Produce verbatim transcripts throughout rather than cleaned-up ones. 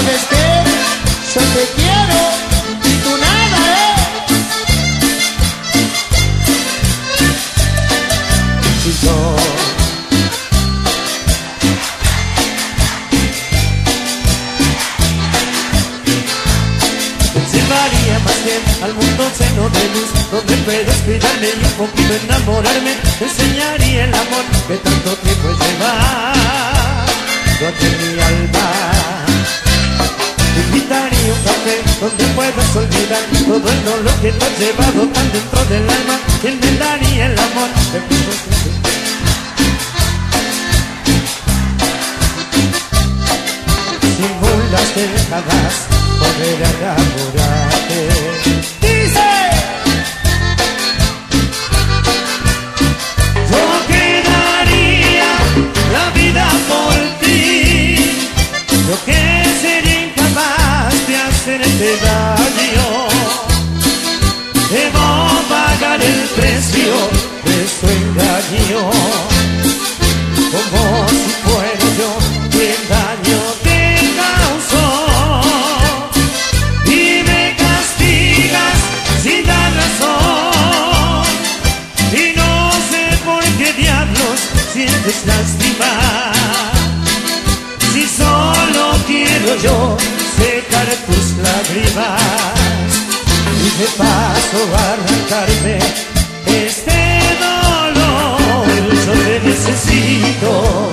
sabes que yo te quiero y tú nada, ¿eh? Chico, llevaría más bien al mundo lleno de luz, donde puedes cuidarme y un poquito enamorarme. Te enseñaría el amor que tanto tiempo lleva de mi alma. Te invitaría a un café donde puedas olvidar todo el dolor que te has llevado tan dentro del alma. ¿Quién me daría el amor de tu corazón? Simulas que jamás podré enamorarte. dice: yo quedaría la vida por ti, yo que sería incapaz de hacerte daño. Debo pagar el precio de su engaño, como si fuera yo quien daño te causó. Y me castigas sin dar razón, y no sé por qué diablos sientes lástima, si solo quiero yo secar tus lágrimas y de paso arrancarme este dolor. Yo te necesito,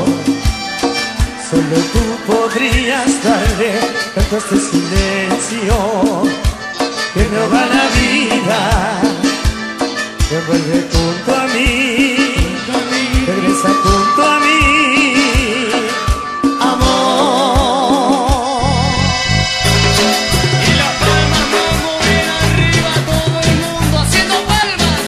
solo tú podrías darle tanto este silencio que me ahoga la vida, que vuelve junto a mí, regresa junto